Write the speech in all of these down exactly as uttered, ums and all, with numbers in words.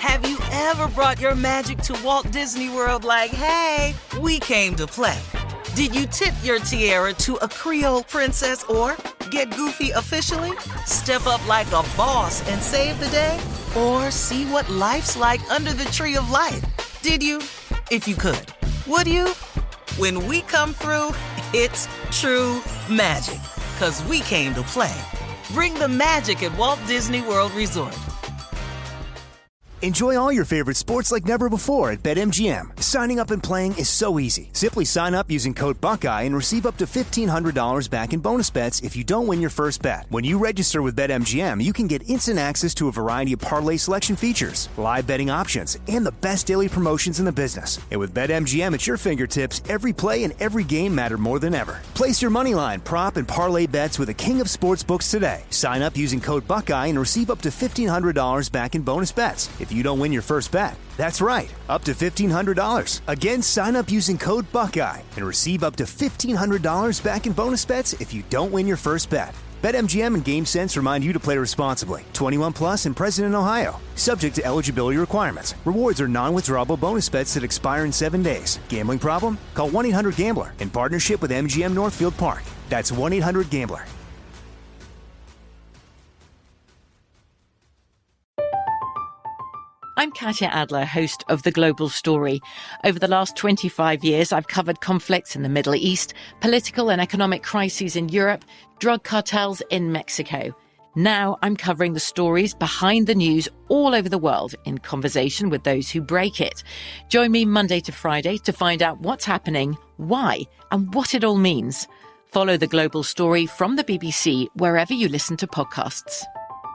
Have you ever brought your magic to Walt Disney World like, hey, we came to play? Did you tip your tiara to a Creole princess or get goofy officially? Step up like a boss and save the day? Or see what life's like under the tree of life? Did you? If you could. Would you? When we come through, it's true magic. 'Cause we came to play. Bring the magic at Walt Disney World Resort. Enjoy all your favorite sports like never before at BetMGM. Signing up and playing is so easy. Simply sign up using code Buckeye and receive up to fifteen hundred dollars back in bonus bets if you don't win your first bet. When you register with BetMGM, you can get instant access to a variety of parlay selection features, live betting options, and the best daily promotions in the business. And with BetMGM at your fingertips, every play and every game matter more than ever. Place your moneyline, prop, and parlay bets with the king of sportsbooks today. Sign up using code Buckeye and receive up to fifteen hundred dollars back in bonus bets if you don't win your first bet. That's right, up to fifteen hundred dollars. Again, sign up using code Buckeye and receive up to fifteen hundred dollars back in bonus bets if you don't win your first bet. BetMGM and GameSense remind you to play responsibly. twenty-one plus and present in Ohio. Subject to eligibility requirements. Rewards are non-withdrawable bonus bets that expire in seven days. Gambling problem? Call one eight hundred gambler in partnership with M G M Northfield Park. That's one eight hundred gambler. I'm Katya Adler, host of The Global Story. Over the last twenty-five years, I've covered conflicts in the Middle East, political and economic crises in Europe, drug cartels in Mexico. Now I'm covering the stories behind the news all over the world in conversation with those who break it. Join me Monday to Friday to find out what's happening, why, and what it all means. Follow The Global Story from the B B C wherever you listen to podcasts.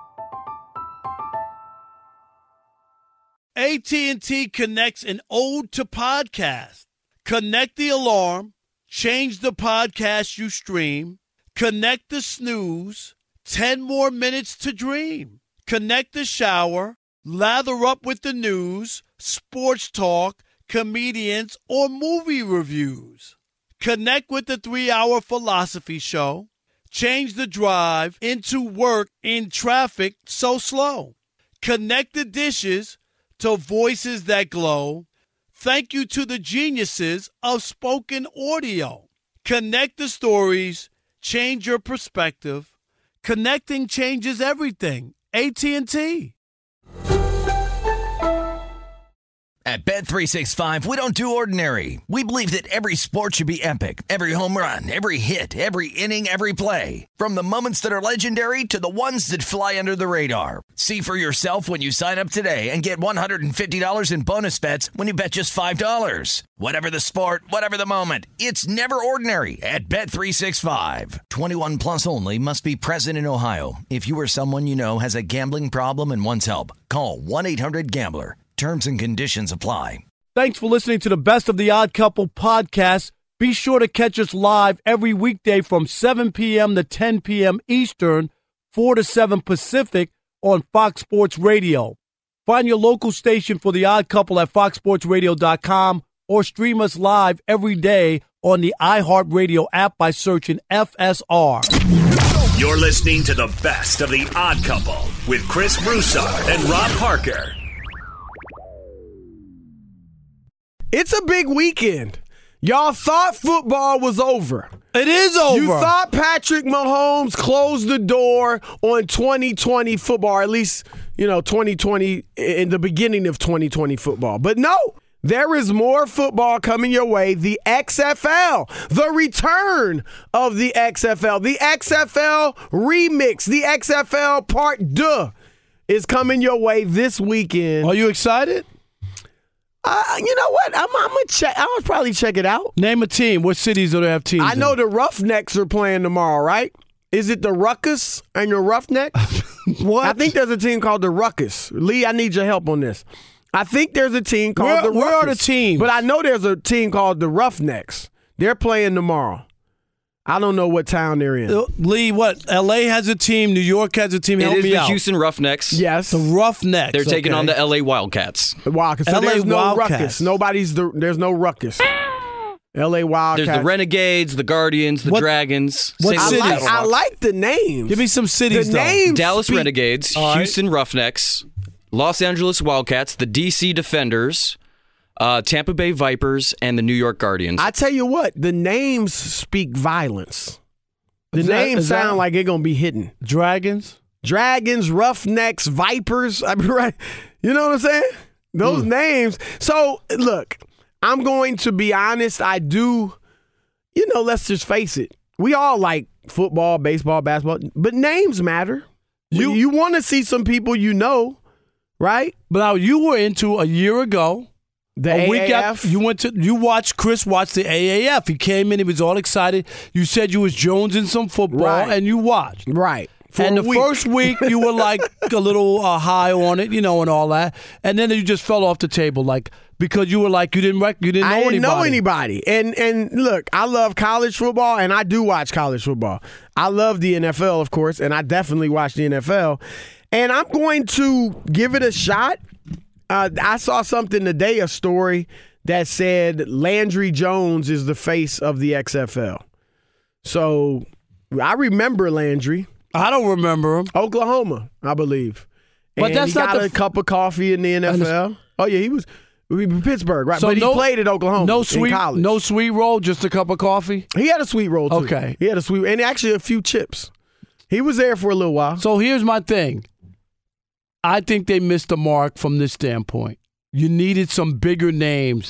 A T and T connects an ode to podcast. Connect the alarm, change the podcast you stream, connect the snooze, ten more minutes to dream. Connect the shower, lather up with the news, sports talk, comedians, or movie reviews. Connect with the three-hour philosophy show. Change the drive into work in traffic so slow. Connect the dishes to voices that glow. Thank you to the geniuses of spoken audio. Connect the stories, change your perspective. Connecting changes everything. A T and T. At Bet three sixty-five, we don't do ordinary. We believe that every sport should be epic. Every home run, every hit, every inning, every play. From the moments that are legendary to the ones that fly under the radar. See for yourself when you sign up today and get one hundred fifty dollars in bonus bets when you bet just five dollars. Whatever the sport, whatever the moment, it's never ordinary at Bet three sixty-five. twenty-one plus only. Must be present in Ohio. If you or someone you know has a gambling problem and wants help, call one eight hundred gambler. Terms and conditions apply. Thanks for listening to the Best of the Odd Couple podcast. Be sure to catch us live every weekday from seven p.m. to ten p.m. Eastern, four to seven Pacific on Fox Sports Radio. Find your local station for The Odd Couple at fox sports radio dot com or stream us live every day on the iHeartRadio app by searching F S R. You're listening to the Best of the Odd Couple with Chris Broussard and Rob Parker. It's a big weekend. Y'all thought football was over. It is over. You thought Patrick Mahomes closed the door on twenty twenty football, or at least, you know, twenty twenty in the beginning of twenty twenty football. But no, there is more football coming your way. The X F L, the return of the X F L, the X F L remix, the X F L part deux is coming your way this weekend. Are you excited? Uh, you know what? I'm, I'm gonna check. I'll probably check it out. Name a team. What cities do they have teams I know in? the Roughnecks are playing tomorrow, right? Is it the Ruckus and your Roughnecks? What? I think there's a team called the Ruckus. Lee, I need your help on this. I think there's a team called where, the Ruckus. Where are the teams? But I know there's a team called the Roughnecks. They're playing tomorrow. I don't know what town they're in. Lee, what? L A has a team. New York has a team. It Help is me the out. Houston Roughnecks. Yes. The Roughnecks. They're taking okay. on the L A Wildcats. Wildcats. So L A there's no Wildcats. Ruckus. Nobody's the. There's no Ruckus. L A Wildcats. There's the Renegades, the Guardians, the What- Dragons. what Saint I Louis cities? like, Battle I Hawks. like the names. Give me some cities, the though. names Dallas speak- Renegades, All right. Houston Roughnecks, Los Angeles Wildcats, the D C Defenders, uh, Tampa Bay Vipers, and the New York Guardians. I tell you what, the names speak violence. The Is that- names is that- sound like they're going to be hidden. Dragons? Dragons, Roughnecks, Vipers. I mean, right? You know what I'm saying? Those Mm. names. So, look, I'm going to be honest. I do, you know, let's just face it. We all like football, baseball, basketball, but names matter. You, you want to see some people you know, right? But now you were into a year ago. The a A week A after, F. you went to you watched Chris watch the A A F. He came in, he was all excited. You said you was jonesing some football, Right. and you watched. Right. For and a the week. first week you were like a little uh, high on it, you know, and all that. And then you just fell off the table, like because you were like you didn't rec- you didn't know I didn't anybody. know anybody. And and look, I love college football, and I do watch college football. I love the N F L, of course, and I definitely watch the N F L. And I'm going to give it a shot. Uh, I saw something today, a story that said Landry Jones is the face of the X F L. So I remember Landry. I don't remember him. Oklahoma, I believe. But and that's he not got the a cup of coffee in the N F L. Oh yeah, he was Pittsburgh, right? So but no- he played at Oklahoma. No in sweet, college. no sweet roll, just a cup of coffee. He had a sweet roll, too. Okay. He had a sweet, and actually a few chips. He was there for a little while. So here's my thing. I think they missed the mark from this standpoint. You needed some bigger names.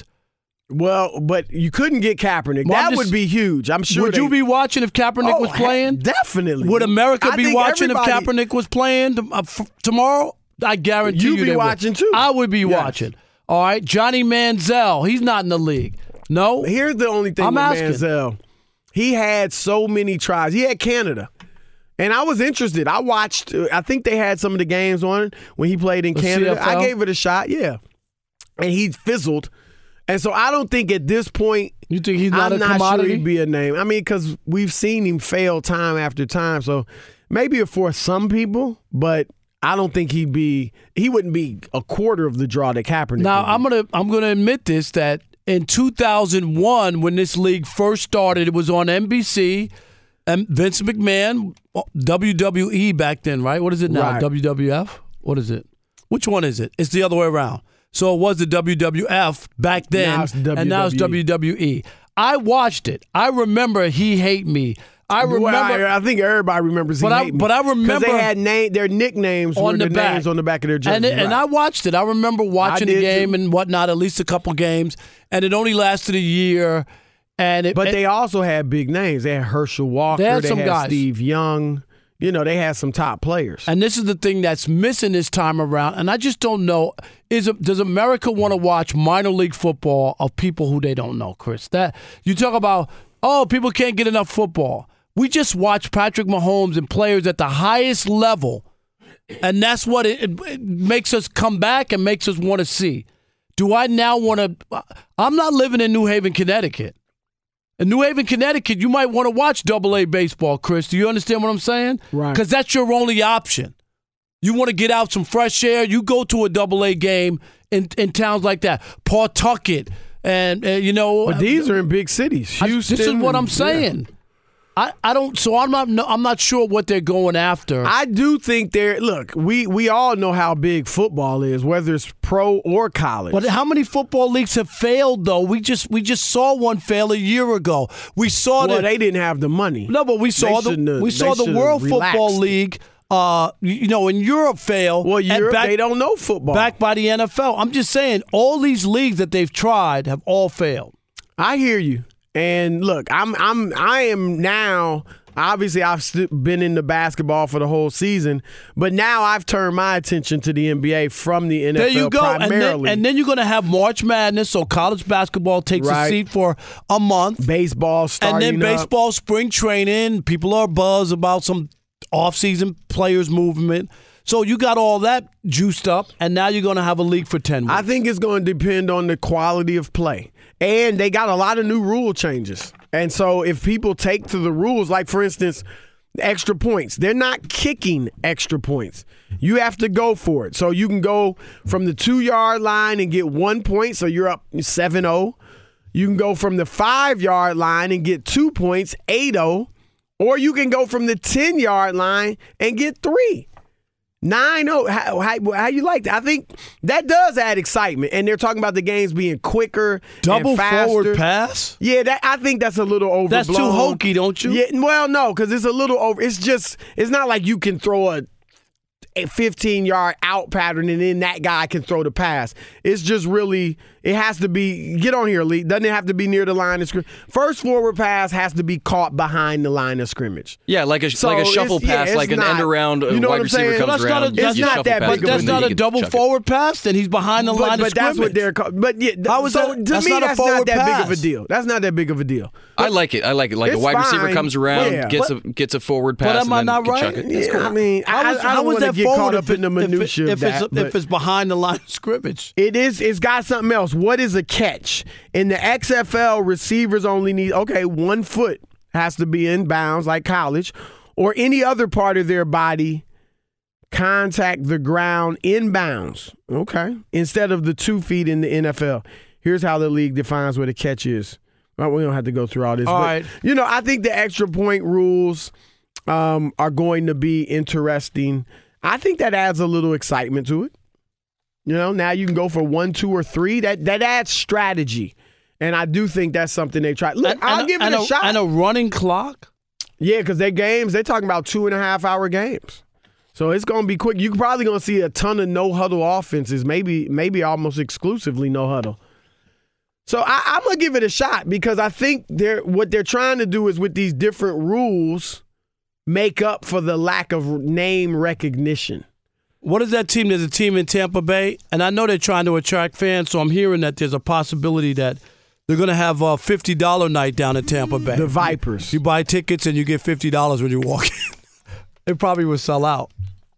Well, but you couldn't get Kaepernick. Well, I'm that just- would be huge. I'm sure. Would they, you be watching if Kaepernick Oh, was he- playing? Definitely. Would America I be think watching if everybody- Kaepernick was playing t- uh, f- tomorrow? I guarantee You'd you be they would. watching, too. I would be Yes. watching. All right, Johnny Manziel. He's not in the league. No. Here's the only thing I'm with asking. Manziel. He had so many tries. He had Canada. And I was interested. I watched, uh, I think they had some of the games on when he played in The Canada. C F L? I gave it a shot, yeah. And he fizzled. And so I don't think at this point, You think he's not I'm a not commodity? sure he'd be a name. I mean, because we've seen him fail time after time. So maybe for some people, but I don't think he'd be, he wouldn't be a quarter of the draw that Kaepernick Now would be. I'm gonna I'm gonna admit this that in two thousand one when this league first started, it was on N B C. And Vince McMahon, W W E back then, right? What is it now? Right. W W F? What is it? Which one is it? It's the other way around. So it was the W W F back then, Now it's and now it's W W E. W W E. I watched it. I remember He Hate Me. I remember Well, I, I think everybody remembers. But he I- hate me. but I 'Cause remember- they had name their nicknames on were the the back. names on the back of their jersey. And, it, and I watched it. I remember watching I the did game too. and whatnot, at least a couple games, and it only lasted a year. And it, But it- they also had big names. They had Herschel Walker. They had some guys. Steve Young. You know, they had some top players. And this is the thing that's missing this time around. And I just don't know: is it, does America want to watch minor league football of people who they don't know, Chris? That you talk about, oh, people can't get enough football. We just watch Patrick Mahomes and players at the highest level, and that's what it, it, it makes us come back and makes us want to see. Do I now want to? I'm not living in New Haven, Connecticut. In New Haven, Connecticut, you might want to watch Double A baseball, Chris. Do you understand what I'm saying? Right. Because that's your only option. You want to get out some fresh air, you go to a Double A game in, in towns like that. Pawtucket, and, uh, you know. But these are in big cities. I- Houston. this is what I'm and- saying. yeah. I, I don't. So I'm not. no- I'm not sure what they're going after. I do think they're. Look, we, we all know how big football is, whether it's pro or college. But how many football leagues have failed though? We just we just saw one fail a year ago. We saw well, that. they didn't have the money. No, but we saw They the shouldn't have- we saw they the should've World relaxed. Football League. Uh, you you know, in Europe fail. Well, and Europe, back, they don't know football. backed by the N F L. I'm just saying, all these leagues that they've tried have all failed. I hear you. And look, I'm I'm I am now. Obviously, I've st- been into basketball for the whole season, but now I've turned my attention to the N B A from the N F L There you go, and then, primarily. and then you're going to have March Madness, so college basketball takes Right. a seat for a month, baseball starting and then up. baseball spring training. People are buzz about some off-season players movement. So you got all that juiced up, and now you're going to have a league for ten weeks. I think it's going to depend on the quality of play. And they got a lot of new rule changes. And so if people take to the rules, like, for instance, extra points, they're not kicking extra points. You have to go for it. So you can go from the two-yard line and get one point, so you're up seven oh. You can go from the five-yard line and get two points, eight oh. Or you can go from the ten-yard line and get three. nine oh, how, how, how you like that? I think that does add excitement. And they're talking about the games being quicker, double and faster. forward pass. Yeah, that I think that's a little overblown. That's too hokey, don't you? Yeah, well, no, because it's a little over. It's just, it's not like you can throw a fifteen-yard out pattern and then that guy can throw the pass. It's just really, it has to be, get on here, Lee. Doesn't it have to be near the line of scrimmage? First forward pass has to be caught behind the line of scrimmage. Yeah, like a So like a shuffle it's- yeah, pass, it's like an not- end around, a you know what wide I'm receiver saying? comes That's not around. a- you that's just not shuffle that pass big to of a That's him, deal. not he a can double chuck it. forward pass, then he's behind the But, line but of that's scrimmage. what they're called. But yeah, How is so that- to that's me, not a that's not forward that big of a pass. deal. That's not that big of a deal. I like it. I like it. Like a It's wide receiver fine. comes around, Yeah. gets But- a gets a forward But pass, am I and then not can right? chuck it. That's Yeah, cool. I mean, I, How is, I how don't is want to that get forward caught if up in the it- if it- minutia if of that. it's, but if it's behind the line of scrimmage? it is. It's got something else. What is a catch? In the X F L, receivers only need okay one foot has to be in bounds, like college, or any other part of their body contact the ground in bounds. Okay, instead of the two feet in the N F L. Here's how the league defines what a catch is. Well, we don't have to go through all this. All but, right. You know, I think the extra point rules um, are going to be interesting. I think that adds a little excitement to it. You know, now you can go for one, two, or three. That that adds strategy, and I do think that's something they try. Look, And- I'll and give it and a, shot. And a running clock? Yeah, because their games, they're talking about two and a half hour games. So it's going to be quick. You're probably going to see a ton of no huddle offenses, maybe maybe almost exclusively no huddle. So I, I'm going to give it a shot because I think they're what they're trying to do is with these different rules make up for the lack of name recognition. What is that team? There's a team in Tampa Bay, and I know they're trying to attract fans, so I'm hearing that there's a possibility that they're going to have a fifty dollars night down in Tampa Bay. The Vipers. You buy tickets and you get fifty dollars when you walk in. It probably would sell out.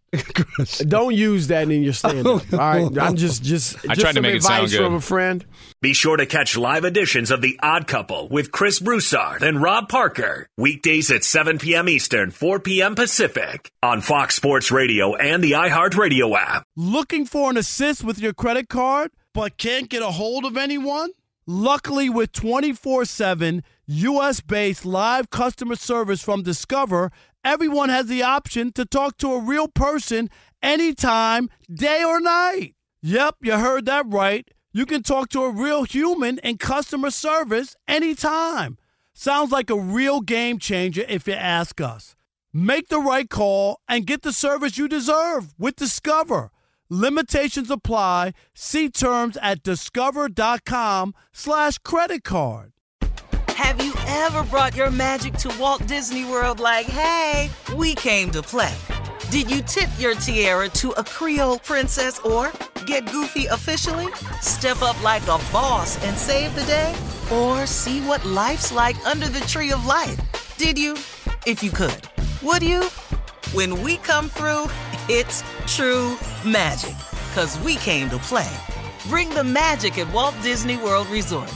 Don't use that in your stand-up. All right, I'm just just I just tried to some make it advice sound good. from a friend. Be sure to catch live editions of The Odd Couple with Chris Broussard and Rob Parker. Weekdays at seven p.m. Eastern, four p.m. Pacific on Fox Sports Radio and the iHeartRadio app. Looking for an assist with your credit card, but can't get a hold of anyone? Luckily, with twenty-four seven U S-based live customer service from Discover, everyone has the option to talk to a real person anytime, day or night. Yep, you heard that right. You can talk to a real human in customer service anytime. Sounds like a real game changer if you ask us. Make the right call and get the service you deserve with Discover. Limitations apply. See terms at discover.com slash credit card. Have you ever brought your magic to Walt Disney World like, hey, we came to play? Did you tip your tiara to a Creole princess or get goofy officially? Step up like a boss and save the day? Or see what life's like under the tree of life? Did you? If you could. Would you? When we come through, it's true magic. 'Cause we came to play. Bring the magic at Walt Disney World Resort.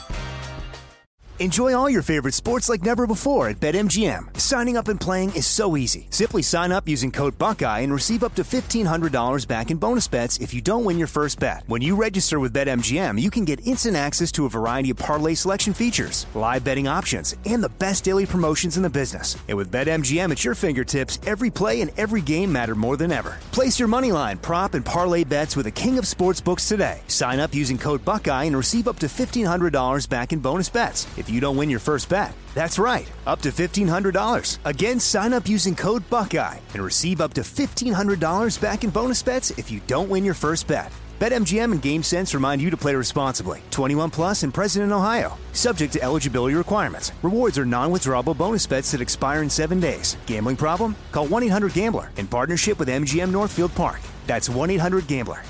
Enjoy all your favorite sports like never before at BetMGM. Signing up and playing is so easy. Simply sign up using code Buckeye and receive up to fifteen hundred dollars back in bonus bets if you don't win your first bet. When you register with BetMGM, you can get instant access to a variety of parlay selection features, live betting options, and the best daily promotions in the business. And with BetMGM at your fingertips, every play and every game matter more than ever. Place your moneyline, prop, and parlay bets with the king of sportsbooks today. Sign up using code Buckeye and receive up to fifteen hundred dollars back in bonus bets if you don't win your first bet. That's right, up to fifteen hundred dollars. Again, sign up using code Buckeye and receive up to fifteen hundred dollars back in bonus bets if you don't win your first bet. BetMGM and GameSense remind you to play responsibly. twenty-one plus and present in Ohio. Subject to eligibility requirements. Rewards are non-withdrawable bonus bets that expire in seven days. Gambling problem? Call one eight hundred gambler in partnership with M G M Northfield Park. That's one eight hundred gambler.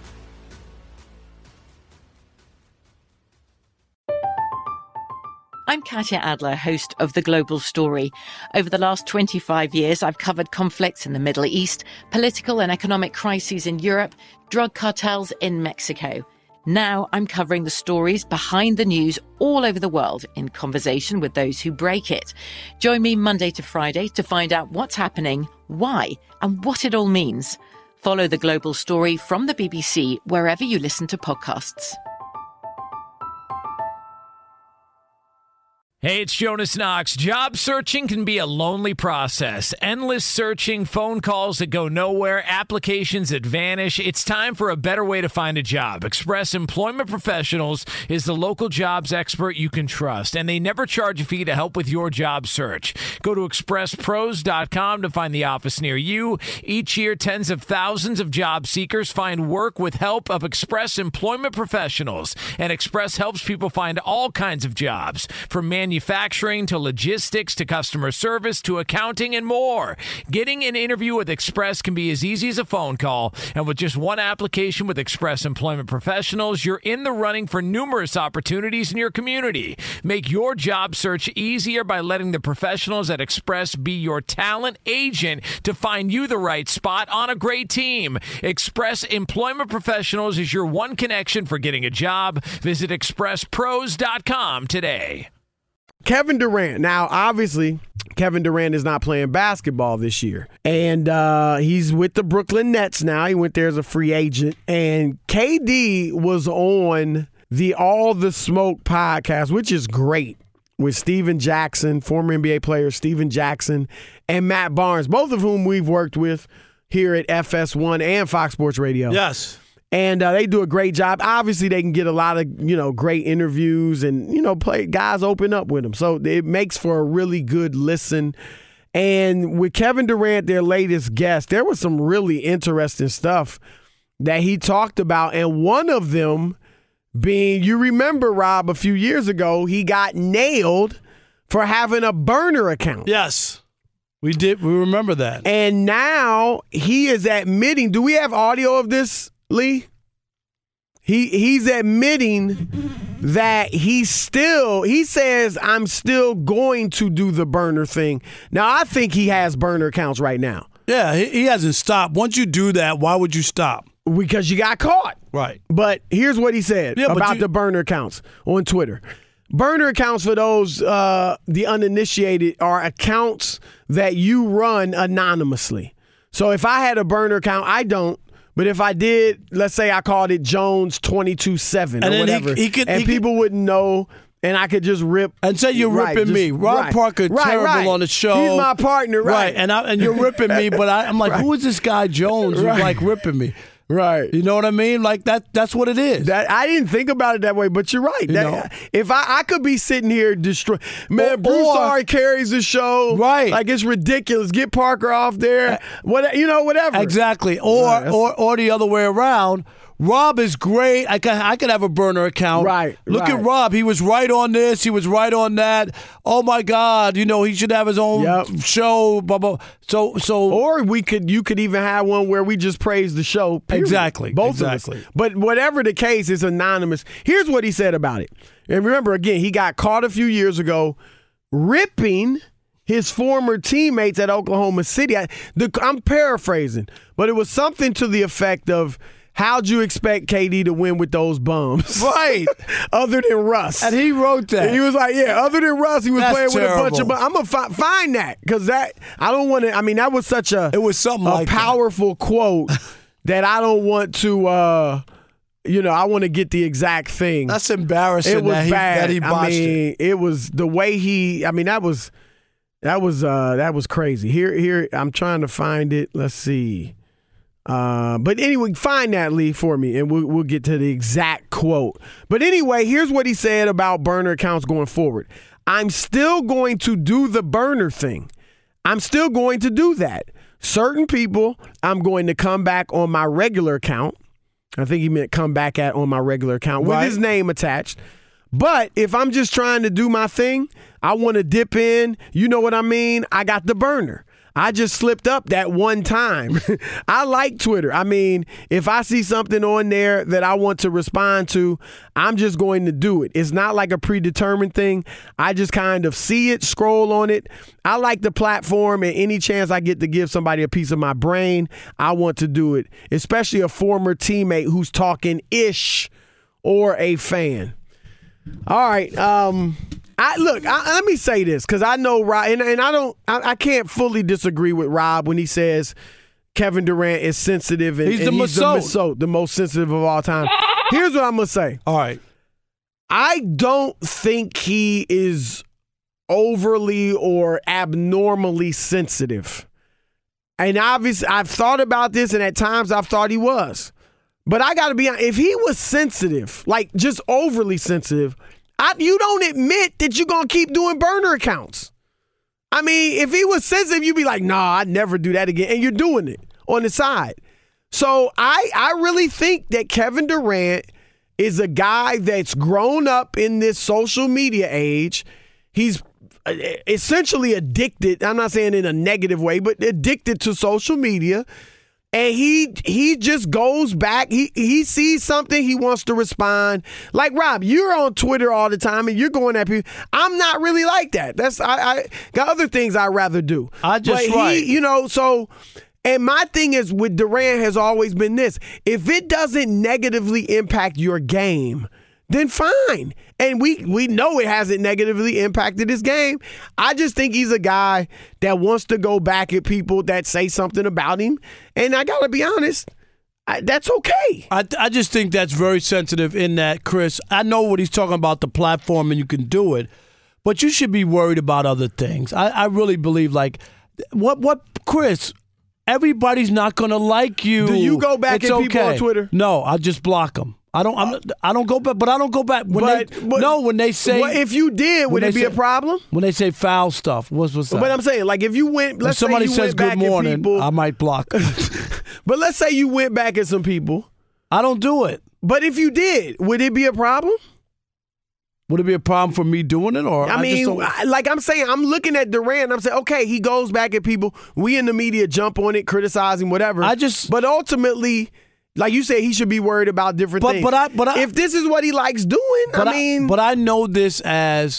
I'm Katya Adler, host of The Global Story. Over the last twenty-five years, I've covered conflicts in the Middle East, political and economic crises in Europe, drug cartels in Mexico. Now I'm covering the stories behind the news all over the world in conversation with those who break it. Join me Monday to Friday to find out what's happening, why, and what it all means. Follow The Global Story from the B B C wherever you listen to podcasts. Hey, it's Jonas Knox. Job searching can be a lonely process. Endless searching, phone calls that go nowhere, applications that vanish. It's time for a better way to find a job. Express Employment Professionals is the local jobs expert you can trust, and they never charge a fee to help with your job search. Go to express pros dot com to find the office near you. Each year, tens of thousands of job seekers find work with help of Express Employment Professionals, and Express helps people find all kinds of jobs, from manufacturing Manufacturing to logistics to customer service to accounting and more. Getting an interview with Express can be as easy as a phone call, and with just one application with Express Employment Professionals, you're in the running for numerous opportunities in your community. Make your job search easier by letting the professionals at Express be your talent agent to find you the right spot on a great team. Express Employment Professionals is your one connection for getting a job. Visit express pros dot com today. Kevin Durant. Now, obviously, Kevin Durant is not playing basketball this year. And uh, he's with the Brooklyn Nets now. He went there as a free agent. And K D was on the All the Smoke podcast, which is great, with Steven Jackson, former N B A player Steven Jackson, and Matt Barnes, both of whom we've worked with here at F S one and Fox Sports Radio. Yes. And uh, they do a great job. Obviously, they can get a lot of, you know, great interviews and, you know, play guys open up with them. So it makes for a really good listen. And with Kevin Durant, their latest guest, there was some really interesting stuff that he talked about. And one of them being, you remember, Rob, a few years ago, he got nailed for having a burner account. Yes. We did. We remember that. And now he is admitting, do we have audio of this, Lee? He he's admitting that he's still, he says, I'm still going to do the burner thing. Now, I think he has burner accounts right now. Yeah, he, he hasn't stopped. Once you do that, why would you stop? Because you got caught. Right. But here's what he said yeah, about you, the burner accounts on Twitter. Burner accounts, for those, uh, the uninitiated, are accounts that you run anonymously. So if I had a burner account, I don't. But if I did, let's say I called it Jones two seven or and whatever, he, he could, and he people could, wouldn't know, and I could just rip. And say you're right, ripping just, me. Rob right, Parker, right, terrible right. on the show. He's my partner, right. Right, and, I, and you're ripping me, but I, I'm like, right. who is this guy Jones who's right. like ripping me? Right. You know what I mean? Like, that. that's what it is. That I didn't think about it that way, but you're right. You That, know? If I, I could be sitting here destroy, man, Or- Broussard carries the show. Right. Like, it's ridiculous. Get Parker off there. What, you know, whatever. Exactly. Or, Right, or, or the other way around. Rob is great. I can I could have a burner account. Right. Look right. at Rob. He was right on this. He was right on that. Oh my God. You know, he should have his own Yep. show. Blah, blah. So so Or we could, you could even have one where we just praise the show. Period. Exactly. Both exactly. of us. But whatever the case, it's anonymous. Here's what he said about it. And remember, again, he got caught a few years ago ripping his former teammates at Oklahoma City. I, the, I'm paraphrasing, but it was something to the effect of, how'd you expect K D to win with those bums? Right. Other than Russ. And he wrote that. He was like, yeah, other than Russ, he was That's playing terrible. with a bunch of bums. I'm going to fi- find that because that, I don't want to, I mean, that was such a, It was something a like that. powerful quote that I don't want to, uh, you know, I want to get the exact thing. That's embarrassing It was that he, bad. that he botched I mean, it. it was the way he, I mean, that was, that was, uh, that was crazy. Here, here, I'm trying to find it. Let's see. Uh, but anyway, find that, Lee, for me, and we'll, we'll get to the exact quote. But anyway, here's what he said about burner accounts going forward. I'm still going to do the burner thing. I'm still going to do that. Certain people, I'm going to come back on my regular account. I think he meant come back at on my regular account with Right. his name attached. But if I'm just trying to do my thing, I want to dip in, you know what I mean? I got the burner. I just slipped up that one time. I like Twitter. I mean, if I see something on there that I want to respond to, I'm just going to do it. It's not like a predetermined thing. I just kind of see it, scroll on it. I like the platform, and any chance I get to give somebody a piece of my brain, I want to do it, especially a former teammate who's talking ish or a fan. All right. Um, I look. I, let me say this because I know Rob, and, and I don't. I, I can't fully disagree with Rob when he says Kevin Durant is sensitive and He's and the he's the, Masot, the most sensitive of all time. Here's what I'm gonna say. All right. I don't think he is overly or abnormally sensitive. And obviously, I've thought about this, and at times I've thought he was. But I got to be honest, if he was sensitive, like just overly sensitive, I, you don't admit that you're going to keep doing burner accounts. I mean, if he was sensitive, you'd be like, nah, I'd never do that again. And you're doing it on the side. So I, I really think that Kevin Durant is a guy that's grown up in this social media age. He's essentially addicted. I'm not saying in a negative way, but addicted to social media. And he he just goes back. He he sees something, he wants to respond. Like, Rob, you're on Twitter all the time and you're going at people. I'm not really like that. That's I, I got other things I'd rather do. I just but right. he, you know, so and my thing is with Durant has always been this. If it doesn't negatively impact your game, then fine. And we we know it hasn't negatively impacted his game. I just think he's a guy that wants to go back at people that say something about him. And I got to be honest, I, that's okay. I, I just think that's very sensitive in that, Chris. I know what he's talking about, the platform, and you can do it. But you should be worried about other things. I, I really believe, like, what, what, Chris, everybody's not going to like you. Do you go back it's at people okay. on Twitter? No, I just block them. I don't. I'm, I don't go back, but I don't go back when but, they. But, no, when they say. Well, if you did, would it be say, a problem? When they say foul stuff, what's what's that? But I'm saying, like, if you went, let's if somebody say you says went good back morning, at people, I might block. But let's say you went back at some people. I don't do it. But if you did, would it be a problem? Would it be a problem for me doing it, or I, I mean, just I, like I'm saying, I'm looking at Durant. I'm saying, okay, he goes back at people. We in the media jump on it, criticize him, whatever. I just, but ultimately. Like you said, he should be worried about different but, things. But I, but I, if this is what he likes doing, I mean. I, but I know this as,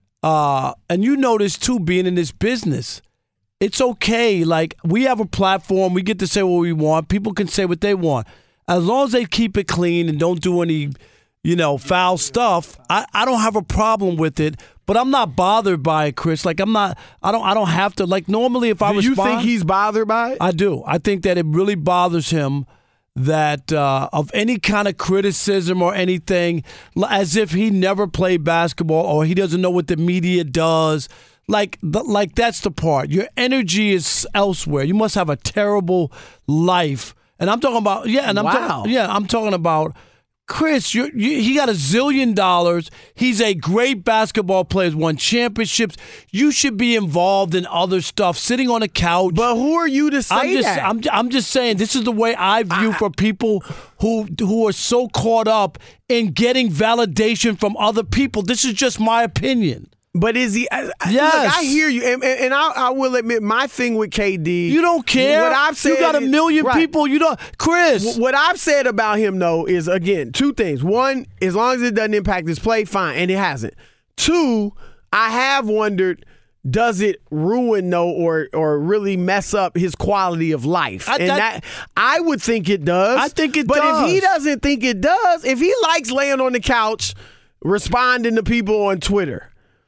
uh, and you know this too, being in this business. It's okay. Like, we have a platform. We get to say what we want. People can say what they want. As long as they keep it clean and don't do any, you know, foul stuff, I, I don't have a problem with it. But I'm not bothered by it, Chris. Like, I'm not, I don't, I don't have to, like, normally if I do respond. Do you think he's bothered by it? I do. I think that it really bothers him that uh, of any kind of criticism or anything, as if he never played basketball or he doesn't know what the media does. Like, like that's the part. Your energy is elsewhere. You must have a terrible life. And I'm talking about, yeah, and I'm wow. talking, yeah, I'm talking about Chris. You're, you, he got a zillion dollars. He's a great basketball player. He's won championships. You should be involved in other stuff, sitting on a couch. But who are you to say I'm just, that? I'm, I'm just saying this is the way I view I, for people who who are so caught up in getting validation from other people. This is just my opinion. But is he? I, yes. Look, I hear you, and, and I, I will admit my thing with K D. You don't care. What I've said, you got a million right. people. You don't, Chris. What I've said about him though is again two things. One, as long as it doesn't impact his play, fine, and it hasn't. Two, I have wondered, does it ruin though, or or really mess up his quality of life? I, and that, that I would think it does. I think it but does. But if he doesn't think it does, if he likes laying on the couch, responding to people on Twitter.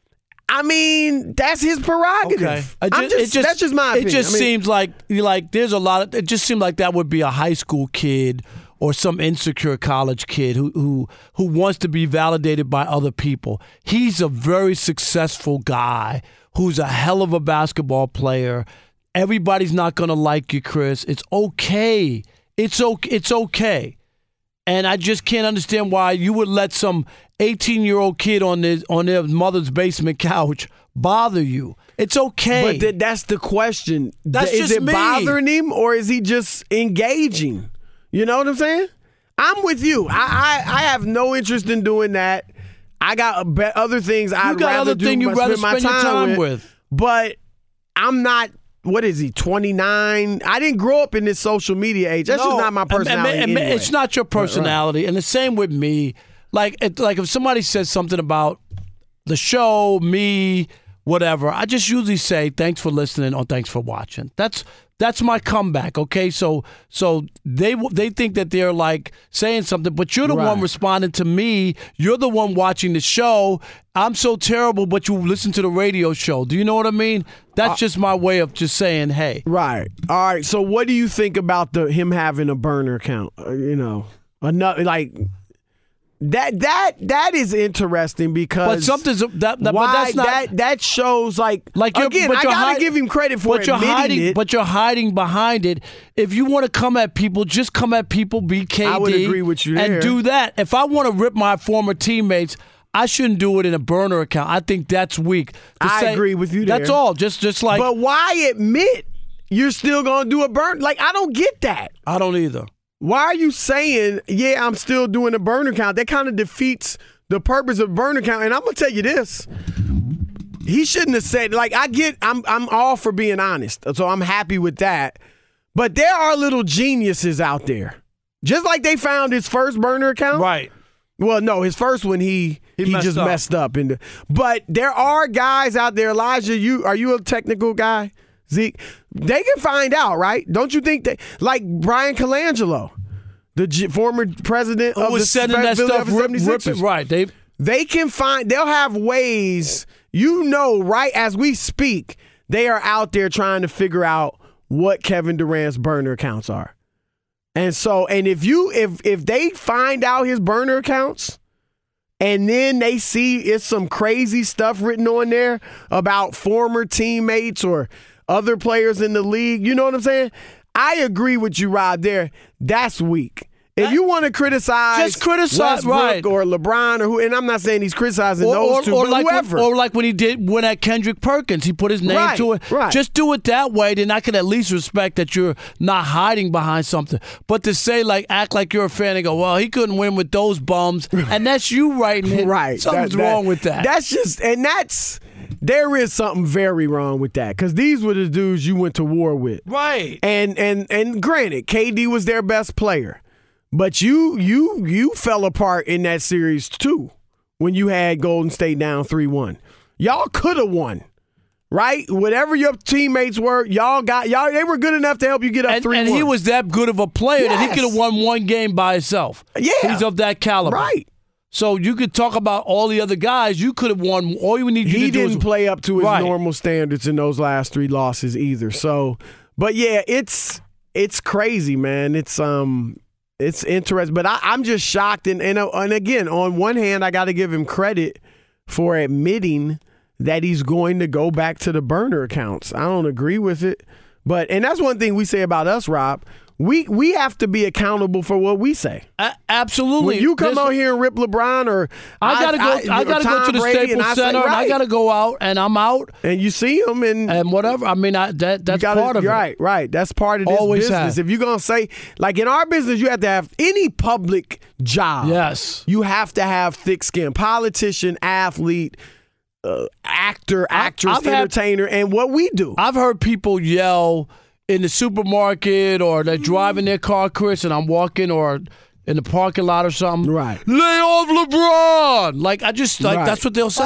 I mean, that's his prerogative. Okay. I'm Just, just, it just, that's just my opinion. It just I mean, seems like like there's a lot of. It just seemed like that would be a high school kid or some insecure college kid who who who wants to be validated by other people. He's a very successful guy who's a hell of a basketball player. Everybody's not going to like you, Chris. It's okay. It's okay. It's okay. And I just can't understand why you would let some eighteen-year-old kid on this on their mother's basement couch bother you. It's okay. But th- that's the question. That's is just it me. bothering him or is he just engaging? You know what I'm saying? I'm with you. I I, I have no interest in doing that. I got other things I'd you got rather other do. thing you'd rather spend spend my your time, time with. with. But I'm not. What is he, twenty-nine? I didn't grow up in this social media age. That's no, just not my personality. And, and, and anyway. It's not your personality. Right. And the same with me. Like, it, like if somebody says something about the show, me, whatever, I just usually say thanks for listening or thanks for watching. That's that's my comeback. Okay, so so they they think that they're like saying something, but you're the right. one responding to me. You're the one watching the show. I'm so terrible, but you listen to the radio show. Do you know what I mean? That's uh, just my way of just saying, hey. Right. All right. So what do you think about the him having a burner account? Uh, you know, another like. That that that is interesting because but something's that, that why but that's not, that that shows like like you're, again but I you're gotta hide, give him credit for but you're admitting hiding it. but you're hiding behind it. If you want to come at people, just come at people. Be K D. I would agree with you and there. do that. If I want to rip my former teammates, I shouldn't do it in a burner account. I think that's weak. To I say, agree with you there. That's all. Just just like. But why admit you're still gonna do a burn? Like I don't get that. I don't either. Why are you saying, yeah, I'm still doing a burner count? That kind of defeats the purpose of burner count. And I'm going to tell you this. He shouldn't have said, like, I get, I'm I'm all for being honest. So I'm happy with that. But there are little geniuses out there. Just like they found his first burner account. Right. Well, no, his first one, he he, he messed just up. messed up. In the, but there are guys out there, Elijah, you are you a technical guy? Zeke, they can find out, right? Don't you think that, like Brian Colangelo, the G- former president Who of was the sending that stuff, rip, rip it, right? They they can find. They'll have ways. You know, right as we speak, they are out there trying to figure out what Kevin Durant's burner accounts are, and so and if you if if they find out his burner accounts. And then they see it's some crazy stuff written on there about former teammates or other players in the league. You know what I'm saying? I agree with you, Rod, there. That's weak. If you want to criticize, just criticize, Westbrook right. or LeBron or who, and I'm not saying he's criticizing or, those or, two, or but like whoever. When, or like when he did when at Kendrick Perkins, he put his name Right, to it. right. Just do it that way, then I can at least respect that you're not hiding behind something. But to say like act like you're a fan and go, well, he couldn't win with those bums, and that's you writing it. Right. Something's That- that- wrong with that. That's just, and that's, there is something very wrong with that because these were the dudes you went to war with. Right. And and and granted, K D was their best player. But you you you fell apart in that series too when you had Golden State down three one. Y'all could have won. Right? Whatever your teammates were, y'all got y'all they were good enough to help you get up and, three one. and he was that good of a player that he Yes. could have won one game by himself. Yeah. He's of that caliber. Right. So you could talk about all the other guys. You could have won. All you need you He to do didn't is play up to his Right. normal standards in those last three losses either. So, but yeah, it's it's crazy, man. It's um it's interesting, but I, I'm just shocked. And, and and again, on one hand, I got to give him credit for admitting that he's going to go back to the burner accounts. I don't agree with it, but and that's one thing we say about us, Rob. We we have to be accountable for what we say. A- absolutely. When you come There's- out here and rip LeBron or I gotta go. I, or gotta go Tom to the Brady, Staples and I say, Center, and I right. gotta go out, and I'm out, and you see him, and and whatever. I mean, I, that that's you gotta, part of right, it. Right, That's part of this Always business. have. If you're gonna say, like in our business, you have to have any public job. Yes, you have to have thick skin. Politician, athlete, uh, actor, actress, I've had- entertainer, and what we do. I've heard people yell in the supermarket, or they're driving their car, Chris, and I'm walking, or in the parking lot or something. Right. Lay off LeBron. Like I just like Right. that's what they'll say,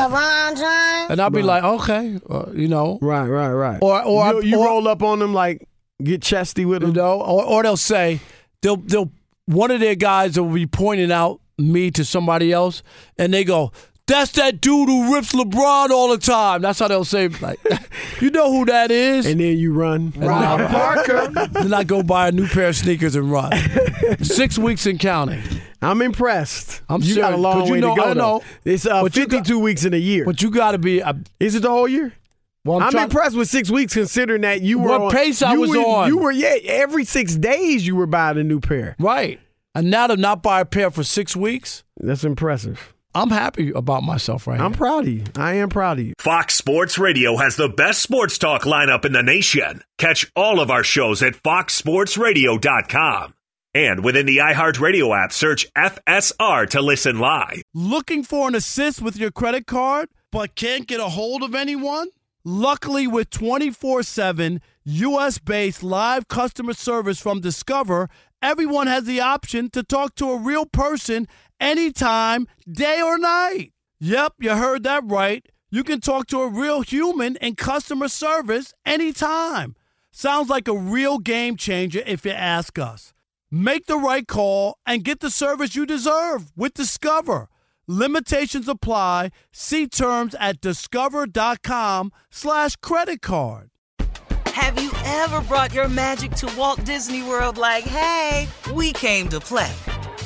and I'll be Right. like, okay, uh, you know, Right, right, right. Or or you, you or, roll up on them like get chesty with them. You know, or, or they'll say they'll they'll one of their guys will be pointing out me to somebody else, and they go, "That's that dude who rips LeBron all the time." That's how they'll say, like, you know who that is. And then you run. Rob Parker. Then I go buy a new pair of sneakers and run. Six weeks and counting. I'm impressed. I'm you got a serious, long 'cause you way know- to go. I know. though. It's uh, But you got- fifty-two weeks in a year. But you got to be. A, Is it the whole year? well, I'm, I'm trying- impressed with six weeks, considering that you were What on, pace I you was were, on. You were yeah. Every six days you were buying a new pair. Right. And now to not buy a pair for six weeks, That's impressive. I'm happy about myself right I'm now. proud of you. I am proud of you. Fox Sports Radio has the best sports talk lineup in the nation. Catch all of our shows at fox sports radio dot com. And within the iHeartRadio app, search F S R to listen live. Looking for an assist with your credit card, but can't get a hold of anyone? Luckily, with twenty-four seven U S-based live customer service from Discover, everyone has the option to talk to a real person anytime, day or night. Yep, you heard that right. You can talk to a real human in customer service anytime. Sounds like a real game changer if you ask us. Make the right call and get the service you deserve with Discover. Limitations apply. See terms at discover.com slash credit card. Have you ever brought your magic to Walt Disney World like, hey, we came to play?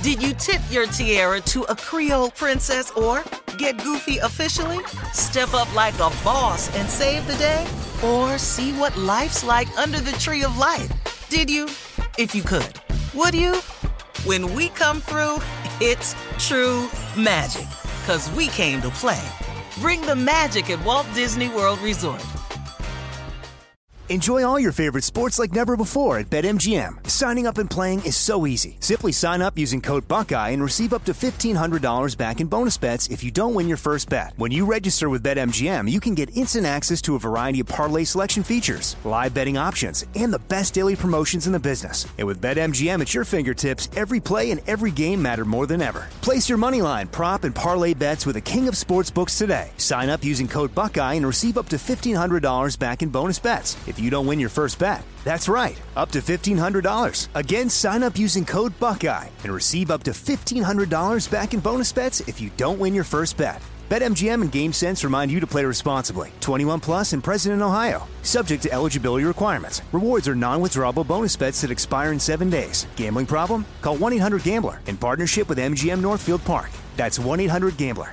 Did you tip your tiara to a Creole princess or get goofy officially? Step up like a boss and save the day? Or see what life's like under the tree of life? Did you? If you could. Would you? When we come through, it's true magic. 'Cause we came to play. Bring the magic at Walt Disney World Resort. Enjoy all your favorite sports like never before at BetMGM. Signing up and playing is so easy. Simply sign up using code Buckeye and receive up to fifteen hundred dollars back in bonus bets if you don't win your first bet. When you register with BetMGM, you can get instant access to a variety of parlay selection features, live betting options, and the best daily promotions in the business. And with BetMGM at your fingertips, every play and every game matter more than ever. Place your moneyline, prop, and parlay bets with the king of sportsbooks today. Sign up using code Buckeye and receive up to fifteen hundred dollars back in bonus bets if you don't win your first bet. That's right, up to fifteen hundred dollars. Again, sign up using code Buckeye and receive up to fifteen hundred dollars back in bonus bets if you don't win your first bet. BetMGM and GameSense remind you to play responsibly. twenty-one plus and present in Ohio. Subject to eligibility requirements. Rewards are non-withdrawable bonus bets that expire in seven days. Gambling problem? Call one eight hundred gambler in partnership with M G M Northfield Park. That's one eight hundred gambler.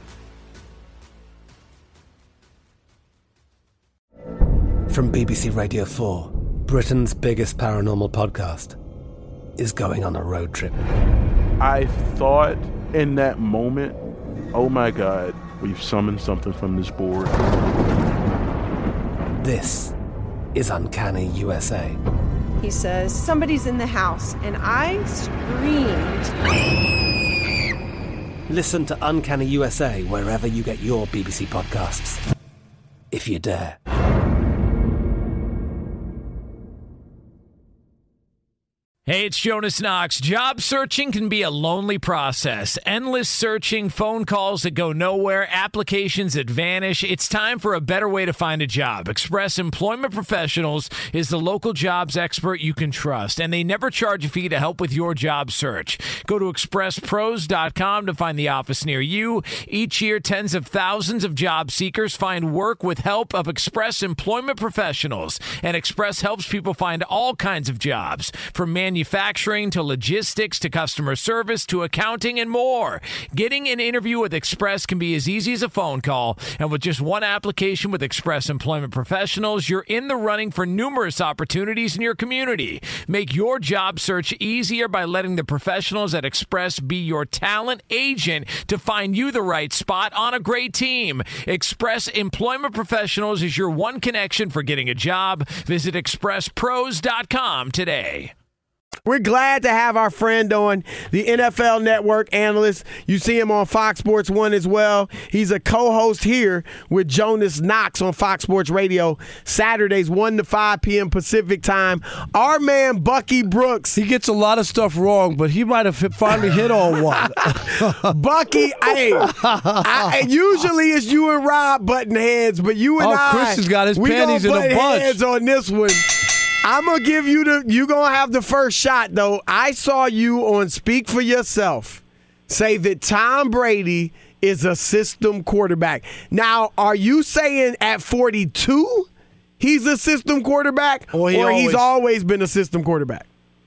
From B B C Radio four, Britain's biggest paranormal podcast is going on a road trip. I thought in that moment, oh my God, we've summoned something from this board. This is Uncanny U S A. He says, somebody's in the house, and I screamed. Listen to Uncanny U S A wherever you get your B B C podcasts, if you dare. Hey, it's Jonas Knox. Job searching can be a lonely process. Endless searching, phone calls that go nowhere, applications that vanish. It's time for a better way to find a job. Express Employment Professionals is the local jobs expert you can trust, and they never charge a fee to help with your job search. Go to express pros dot com to find the office near you. Each year, tens of thousands of job seekers find work with help of Express Employment Professionals, and Express helps people find all kinds of jobs, from manufacturing Manufacturing to logistics to customer service to accounting and more. Getting an interview with Express can be as easy as a phone call, and with just one application with Express Employment Professionals, you're in the running for numerous opportunities in your community. Make your job search easier by letting the professionals at Express be your talent agent to find you the right spot on a great team. Express Employment Professionals is your one connection for getting a job. Visit express pros dot com today. We're glad to have our friend on the N F L Network, analyst. You see him on Fox Sports one as well. He's a co-host here with Jonas Knox on Fox Sports Radio, Saturdays one to five p.m. Pacific time. Our man, Bucky Brooks. He gets a lot of stuff wrong, but he might have finally hit on one. Bucky, hey, I, usually it's you and Rob butting heads, but you and oh, I, Chris has got his we panties in a butt bunch. Heads on this one. I'm going to give you the, you going to have the first shot, though. I saw you on Speak for Yourself say that Tom Brady is a system quarterback. Now, are you saying at forty-two he's a system quarterback, or, he or always, he's always been a system quarterback?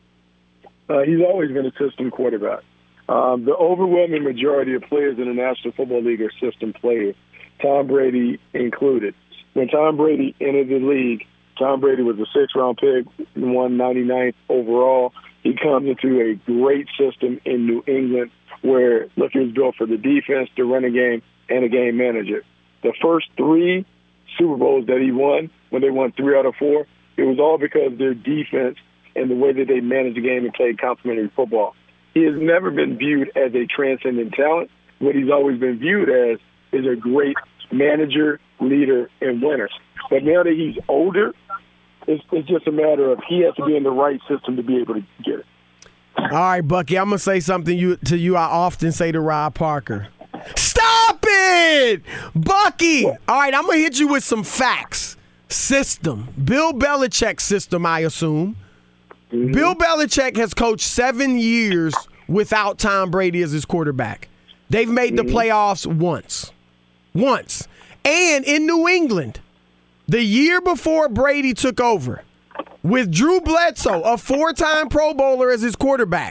Uh, he's always been a system quarterback. Um, the overwhelming majority of players in the National Football League are system players, Tom Brady included. When Tom Brady entered the league, Tom Brady was a six-round pick, one ninety-ninth overall. He comes into a great system in New England where, look, he was built for the defense, the running game, and a game manager. The first three Super Bowls that he won, when they won three out of four, it was all because of their defense and the way that they managed the game and played complementary football. He has never been viewed as a transcendent talent. What he's always been viewed as is a great manager, leader, and winner. But now that he's older, it's, it's just a matter of he has to be in the right system to be able to get it. All right, Bucky, I'm going to say something you, to you I often say to Rob Parker. Stop it! Bucky! All right, I'm going to hit you with some facts. System. Bill Belichick's system, I assume. Mm-hmm. Bill Belichick has coached seven years without Tom Brady as his quarterback. They've made mm-hmm. the playoffs once. Once. And in New England, the year before Brady took over, with Drew Bledsoe, a four-time Pro Bowler, as his quarterback,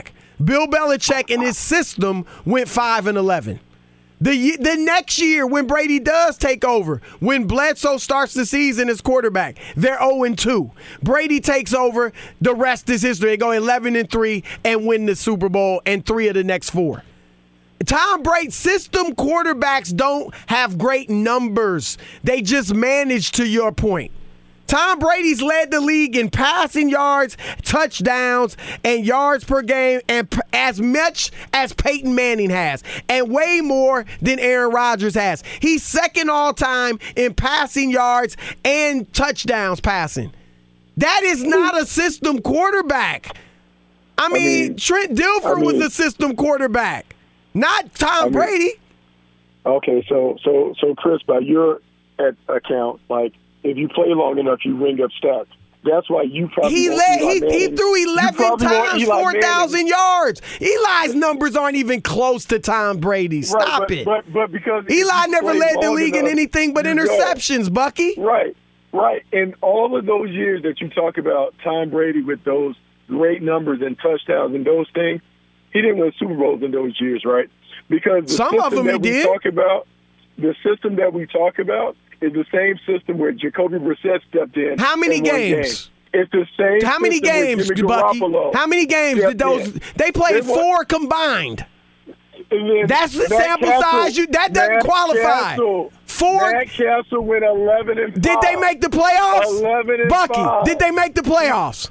Bill Belichick and his system went five and eleven. The the next year when Brady does take over, when Bledsoe starts the season as quarterback, they're oh and two. Brady takes over, the rest is history. They go eleven and three and win the Super Bowl and three of the next four. Tom Brady, system quarterbacks don't have great numbers. They just manage, to your point. Tom Brady's led the league in passing yards, touchdowns, and yards per game, and p- as much as Peyton Manning has, and way more than Aaron Rodgers has. He's second all-time in passing yards and touchdowns passing. That is not a system quarterback. I mean, I mean Trent Dilfer I mean, was a system quarterback, not Tom I mean, Brady. Okay, so so so Chris, by your account, like, if you play long enough, you ring up stats. That's why you probably he led, he, he threw eleven times, four thousand yards. Eli's numbers aren't even close to Tom Brady. Stop right, but, it. But, but because Eli never led the league enough, in anything but interceptions, go. Bucky. Right, right. And all of those years that you talk about Tom Brady with those great numbers and touchdowns and those things, he didn't win Super Bowls in those years, right? Because the some of them he did. Talk about, the system that we talk about is the same system where Jacoby Brissett stepped in. How many games? Game. It's the same. How many games, Bucky? How many games did those? In. They played they four combined. That's the sample Castle, size. You that doesn't Matt qualify. Castle, four. Matt Castle went eleven and five. Did they make the playoffs? Eleven and Bucky, five. Did they make the playoffs?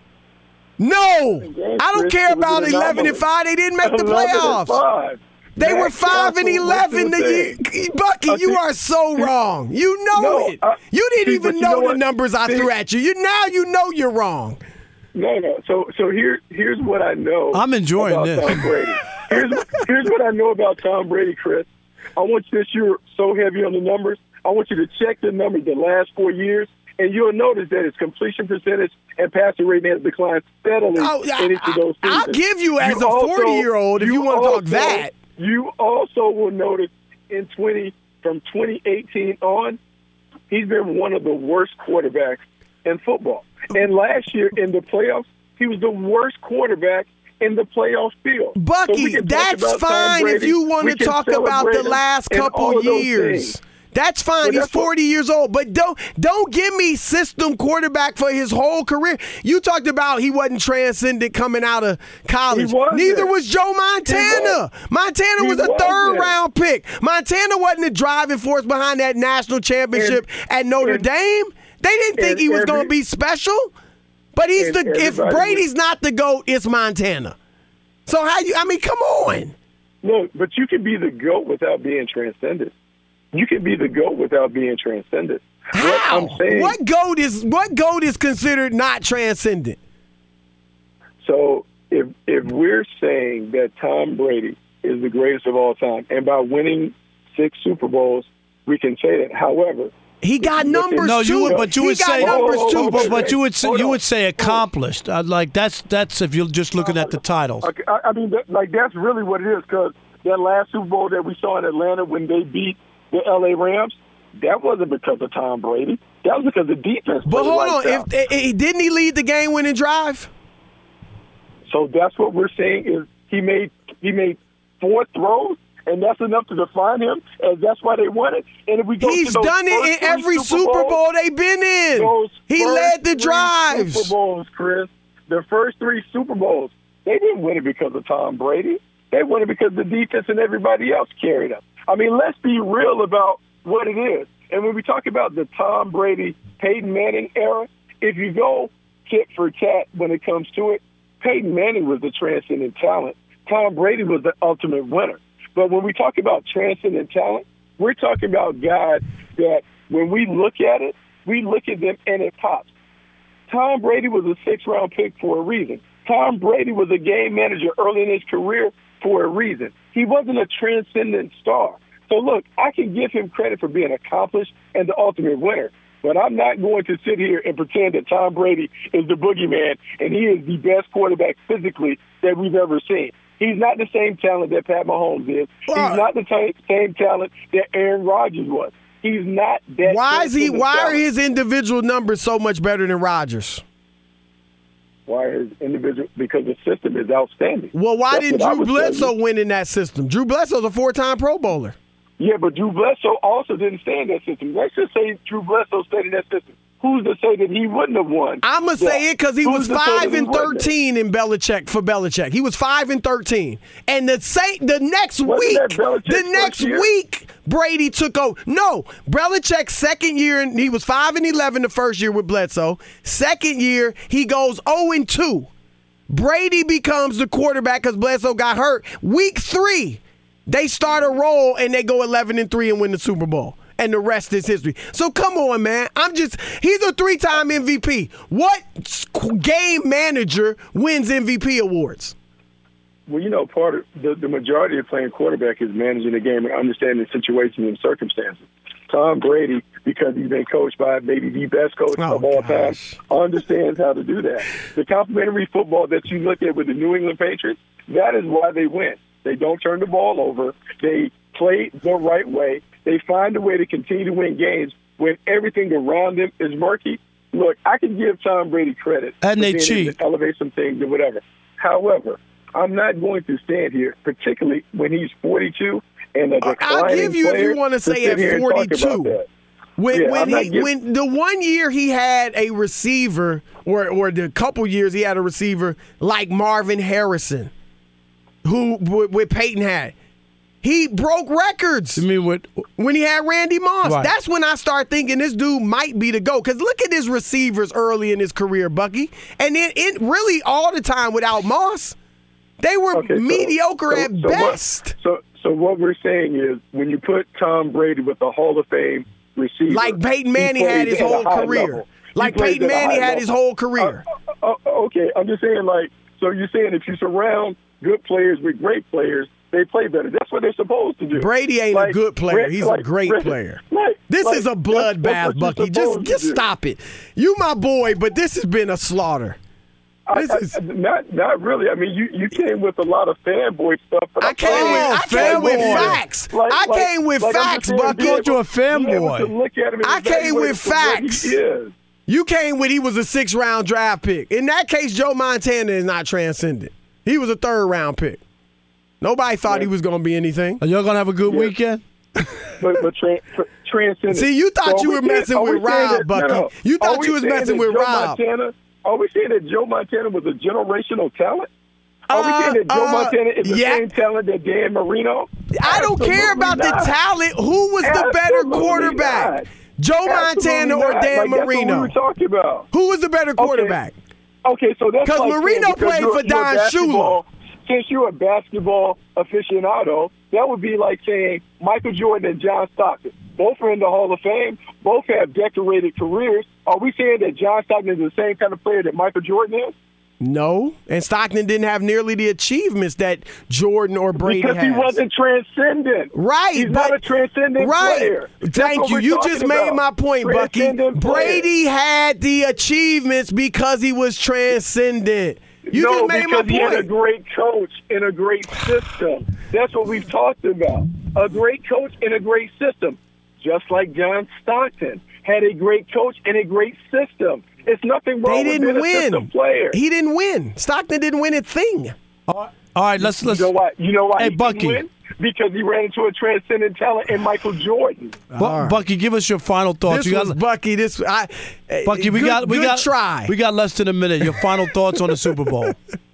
No, I don't care about eleven and five. They didn't make the playoffs. They Matt were five Castle and eleven. The year. Bucky, you are so wrong. You know no, it. I, you didn't even you know, know the numbers I see, threw at you. You now you know you're wrong. No, no. So, so here, here's what I know. I'm enjoying about this. Tom Brady. Here's, here's what I know about Tom Brady, Chris. I want you, since you're so heavy on the numbers, I want you to check the numbers the last four years, and you'll notice that his completion percentage and passing rate has declined steadily oh, I, in each of those seasons. I'll give you as you a forty-year-old if you, you want to talk that. You also will notice in twenty from twenty eighteen on, he's been one of the worst quarterbacks in football. And last year in the playoffs, he was the worst quarterback in the playoff field. Bucky, so that's fine Brady, if you want to talk about the last couple years. That's fine. Well, He's that's forty what, years old. But don't don't give me system quarterback for his whole career. You talked about he wasn't transcendent coming out of college. Neither was Joe Montana. Was. Montana was a third-round pick. Montana wasn't the driving force behind that national championship and, at Notre and, Dame. They didn't think he was going to be special. But he's the if Brady's not the GOAT, it's Montana. So how you? I mean, come on. Look, but you can be the GOAT without being transcendent. You can be the GOAT without being transcendent. How? What, I'm saying, what GOAT is what GOAT is considered not transcendent? So if if we're saying that Tom Brady is the greatest of all time, and by winning six Super Bowls, we can say that. However, he got numbers no, too. You would, but you he would got say numbers oh, too. Oh, but, but you would say, you would say accomplished. Uh, like that's that's if you're just looking at the titles. Okay, I, I mean, that, like that's really what it is. Because that last Super Bowl that we saw in Atlanta when they beat the L A Rams, that wasn't because of Tom Brady. That was because the defense. But hold on, if, if, if didn't he lead the game-winning drive? So that's what we're saying is he made he made four throws, and that's enough to define him, and that's why they won it. And if we go he's to those done it in every Super Super Bowls, Bowl they've been in. He led the drives. Super Bowls, Chris. The first three Super Bowls, they didn't win it because of Tom Brady. They won it because the defense and everybody else carried them. I mean, let's be real about what it is. And when we talk about the Tom Brady, Peyton Manning era, if you go tit for tat when it comes to it, Peyton Manning was the transcendent talent. Tom Brady was the ultimate winner. But when we talk about transcendent talent, we're talking about guys that when we look at it, we look at them and it pops. Tom Brady was a six-round pick for a reason. Tom Brady was a game manager early in his career for a reason. He wasn't a transcendent star. So, look, I can give him credit for being accomplished and the ultimate winner, but I'm not going to sit here and pretend that Tom Brady is the boogeyman and he is the best quarterback physically that we've ever seen. He's not the same talent that Pat Mahomes is. He's not the t- same talent that Aaron Rodgers was. He's not that. Why is he? Why talent. are his individual numbers so much better than Rodgers? Why his individual? Because the system is outstanding. Well, why That's didn't what I Drew would tell Bledsoe you. win in that system? Drew Bledsoe's a four-time Pro Bowler. Yeah, but Drew Bledsoe also didn't stay in that system. Let's just say Drew Bledsoe stayed in that system. Who's to say that he wouldn't have won? I'm gonna say it because he Who's was to say five that he and wouldn't have? thirteen in Belichick for Belichick. He was five and thirteen, and the same the next Wasn't week, that Belichick's the first next year? week, Brady took over. No, Belichick's second year, and he was five and eleven the first year with Bledsoe. Second year, he goes zero and two. Brady becomes the quarterback because Bledsoe got hurt. Week three, they start a roll and they go eleven and three and win the Super Bowl. And the rest is history. So come on, man. I'm just, he's a three-time M V P. What game manager wins M V P awards? Well, you know, part of the, the majority of playing quarterback is managing the game and understanding situation and circumstances. Tom Brady, because he's been coached by maybe the best coach Oh, of all gosh. time, understands how to do that. The complementary football that you look at with the New England Patriots, that is why they win. They don't turn the ball over. They play the right way. They find a way to continue to win games when everything around them is murky. Look, I can give Tom Brady credit And for they being able cheat. to elevate some things or whatever. However, I'm not going to stand here, particularly when he's forty-two and a declining I'll give you if player, you want to say sit here at and talk about forty-two. that. When Yeah, when I'm not he giving- when the one year he had a receiver, or or the couple years he had a receiver like Marvin Harrison, who with, with Peyton had, he broke records. You mean what? When he had Randy Moss, Right. that's when I start thinking this dude might be the GOAT. Because look at his receivers early in his career, Bucky, and then it really all the time without Moss, they were Okay, so- mediocre so- at so what- best. So, so what we're saying is, when you put Tom Brady with the Hall of Fame receiver, Like Peyton he Manning had plays his at a whole high career. level. He Like plays Peyton at a Manning high had his level. whole career. Uh, uh, okay, I'm just saying, like, so you're saying if you surround good players with great players, they play better. That's what they're supposed to do. Brady ain't a Like, good player. Brett- He's like, a great Brett- player. Like, This like, is a that's- bloodbath, that's what Bucky. you're Just, supposed just to do. stop it. You my boy, but this has been a slaughter. I, This I, is- not not really. I mean, you, you came with a lot of fanboy stuff. But I came with, I came with fanboy. facts. Like- I like- came with like I'm facts, just saying, Bucky. be Called you a able- be able fanboy. to look at him and I came evaluate with him for what he facts. is. You came with he was a six round draft pick. In that case, Joe Montana is not transcendent. He was a third round pick. Nobody thought he was going to be anything. Are y'all gonna have a good Yeah. weekend? But but tra- tra- transcendent. See, you thought So you are were we saying- messing are we with saying Rob, that- Bucky. no, no. You thought Are we you was saying messing that with Joe Rob. Montana, are we saying that Joe Montana was a generational talent? Are we saying that Joe uh, Montana is the yeah. same talent that Dan Marino? I don't care Absolutely about the not. talent. Who was the better Absolutely quarterback? not. Joe Absolutely Montana or not. Dan Like, that's what Marino? we were talking about. Who was the better quarterback? Okay, so that's 'Cause like Marino saying because played you're- for you're a Don basketball- Since you're a basketball aficionado, that would be like saying Michael Jordan and John Stockton. Both are in the Hall of Fame. Both have decorated careers. Are we saying that John Stockton is the same kind of player that Michael Jordan is? No, and Stockton didn't have nearly the achievements that Jordan or Brady Because has. he wasn't transcendent. Right, He's but, not a transcendent right. player. That's Thank what you. we're You talking just made about. my point, Bucky. Transcendent player. Brady had the achievements because he was transcendent. You no, just made my because he had a point. great coach and a great system. That's what we've talked about. A great coach and a great system. Just like John Stockton had a great coach and a great system. It's nothing wrong They with didn't being a system win. player. He didn't win. Stockton didn't win a thing. All right, let's let's. You know why? You know why Hey, he Bucky. didn't win? Because he ran into a transcendent talent in Michael Jordan. Bu- Bucky, give us your final thoughts. This You was got, Bucky. This I. Bucky, we good, got we good got try. We got less than a minute. Your final thoughts on the Super Bowl?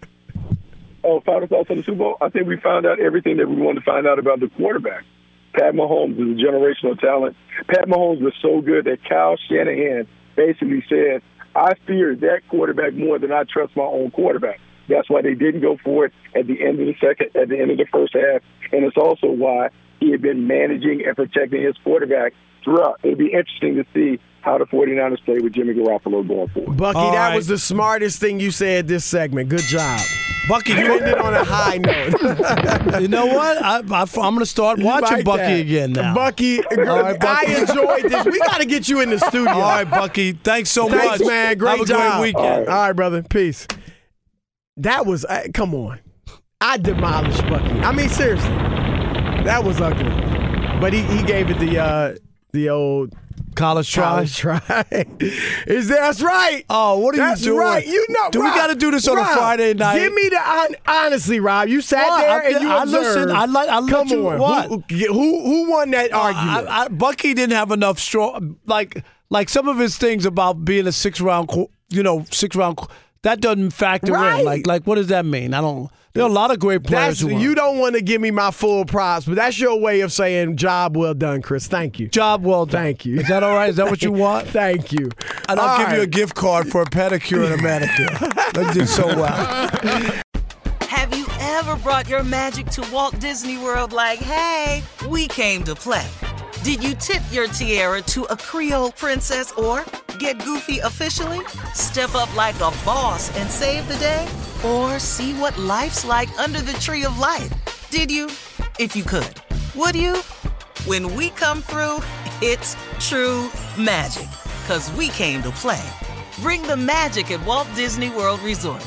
Oh, final thoughts on the Super Bowl? I think we found out everything that we wanted to find out about the quarterback. Pat Mahomes is a generational talent. Pat Mahomes was so good that Kyle Shanahan basically said, I fear that quarterback more than I trust my own quarterback. That's why they didn't go for it at the end of the second, at the end of the first half. And it's also why he had been managing and protecting his quarterback throughout. It'd be interesting to see how the 49ers play with Jimmy Garoppolo going forward. Bucky, All that right. was the smartest thing you said this segment. Good job. Bucky, You ended on a high note. you know what? I, I, I'm going to start You watching like Bucky that. again now. Bucky, right, Bucky. I enjoyed this. We got to get you in the studio. All right, Bucky. Thanks so Thanks, much. man. Great Have a job. great weekend. All right, brother. Peace. That was, uh, come on. I demolished Bucky. I mean, seriously. That was ugly. But he, he gave it the uh, the old College try? College try. Is that, that's right. Oh, what are that's you doing? Right. You know, do Rob, we got to do this on Rob, a Friday night? Give me the on, honestly, Rob. You sat what? there I, and you I observed. Listen, I like. I Come let you, on. What? Who, who who won that uh, argument? I, I, Bucky didn't have enough strong. Like like some of his things about being a six round, you know, six round. That doesn't factor right. in. Like like what does that mean? I don't. There are a lot of great players. That's, who you don't want to give me my full props, but that's your way of saying job well done, Chris. Thank you. Job well done. Thank you. Is that all right? Is that what you want? Thank you. And I'll all give right. you a gift card for a pedicure and a manicure. That did so well. Have you ever brought your magic to Walt Disney World like, hey, we came to play? Did you tip your tiara to a Creole princess or get goofy officially? Step up like a boss and save the day? Or see what life's like under the tree of life? Did you? If you could. Would you? When we come through, it's true magic. 'Cause we came to play. Bring the magic at Walt Disney World Resort.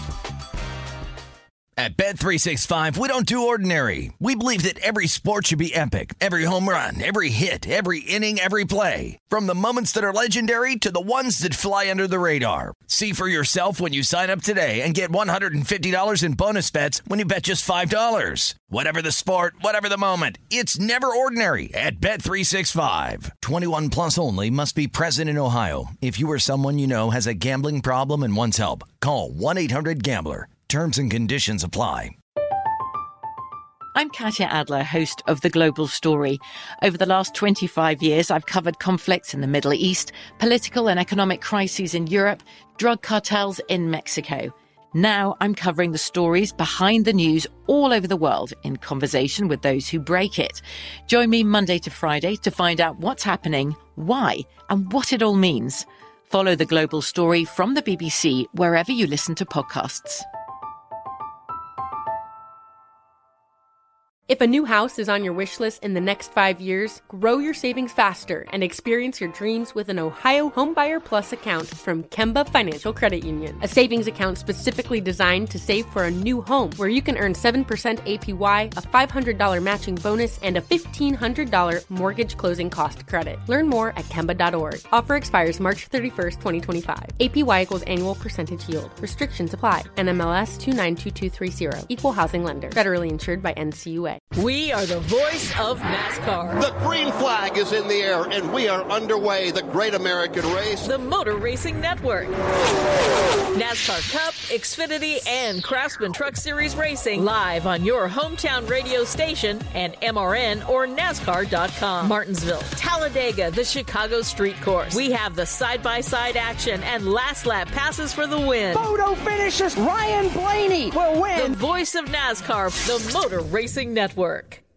At Bet three sixty-five, we don't do ordinary. We believe that every sport should be epic. Every home run, every hit, every inning, every play. From the moments that are legendary to the ones that fly under the radar. See for yourself when you sign up today and get one hundred fifty dollars in bonus bets when you bet just five dollars. Whatever the sport, whatever the moment, it's never ordinary at Bet three sixty-five. twenty-one plus only. Must be present in Ohio. If you or someone you know has a gambling problem and wants help, call one eight hundred gambler. Terms and conditions apply. I'm Katya Adler, host of The Global Story. Over the last twenty-five years, I've covered conflicts in the Middle East, political and economic crises in Europe, drug cartels in Mexico. Now I'm covering the stories behind the news all over the world in conversation with those who break it. Join me Monday to Friday to find out what's happening, why, and what it all means. Follow The Global Story from the B B C wherever you listen to podcasts. If a new house is on your wish list in the next five years, grow your savings faster and experience your dreams with an Ohio Homebuyer Plus account from Kemba Financial Credit Union. A savings account specifically designed to save for a new home where you can earn seven percent A P Y, a five hundred dollars matching bonus, and a fifteen hundred dollars mortgage closing cost credit. Learn more at Kemba dot org. Offer expires March thirty-first, twenty twenty-five. A P Y equals annual percentage yield. Restrictions apply. N M L S two nine two two three zero. Equal housing lender. Federally insured by N C U A. We are the voice of NASCAR. The green flag is in the air, and we are underway. The Great American Race. The Motor Racing Network. NASCAR Cup, Xfinity, and Craftsman Truck Series Racing live on your hometown radio station and M R N or NASCAR dot com. Martinsville, Talladega, the Chicago Street Course. We have the side-by-side action and last lap passes for the win. Photo finishes. Ryan Blaney will win. The voice of NASCAR, the Motor Racing Network.